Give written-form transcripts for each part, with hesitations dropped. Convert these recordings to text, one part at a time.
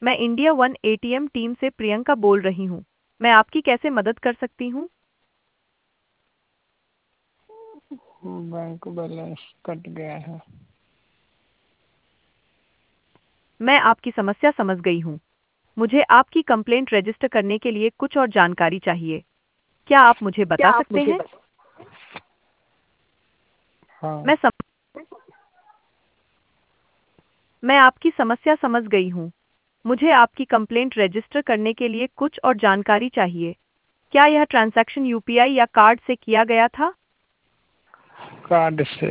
मैं India one ATM team से प्रियंका बोल रही हूँ। मैं आपकी कैसे मदद कर सकती हूँ? बैंक बैलेंस कट गया है। मैं आपकी समस्या समझ गई हूँ। मुझे आपकी कंप्लेंट रजिस्टर करने के लिए कुछ और जानकारी चाहिए। क्या आप मुझे बता सकते हैं? हाँ। मैं सम... मैं आपकी समस्या समझ गई हूँ। मुझे आपकी कंप्लेंट रजिस्टर करने के लिए कुछ और जानकारी चाहिए। क्या यह ट्रांजैक्शन यूपीआई या कार्ड से किया गया था? कार्ड से।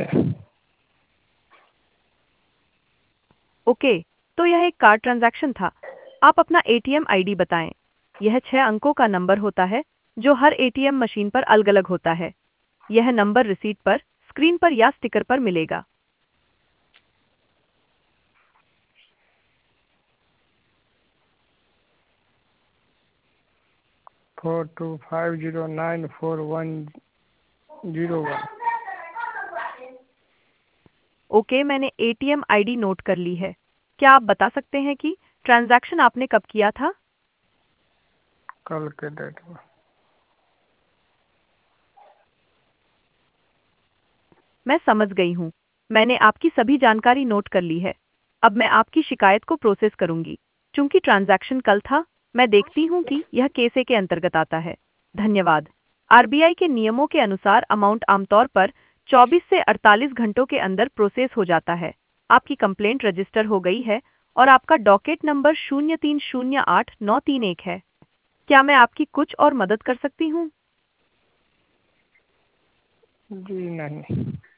ओके, तो यह एक कार्ड ट्रांजैक्शन था। आप अपना एटीएम आईडी बताएं। यह 6 अंकों का नंबर होता है जो हर एटीएम मशीन पर अलग-अलग होता है। यह नंबर रिसीट पर, स्क्रीन पर या स्टिकर पर मिलेगा। 4250941101। ओके, मैंने एटीएम आईडी नोट कर ली है। क्या आप बता सकते हैं कि ट्रांजैक्शन आपने कब किया था? कल के डेट में। मैं समझ गई हूँ। मैंने आपकी सभी जानकारी नोट कर ली है। अब मैं आपकी शिकायत को प्रोसेस करूंगी। चूंकि ट्रांजैक्शन कल था, मैं देखती हूँ कि यह केस के अंतर्गत आता है। धन्यवाद। आरबीआई के नियमों के अनुसार अमाउंट आमतौर पर 24 से 48 घंटों के अंदर प्रोसेस हो जाता है। आपकी कंप्लेंट रजिस्टर हो गई है और आपका डॉकेट नंबर 0308931 है। क्या मैं आपकी कुछ और मदद कर सकती हूँ? जी नहीं।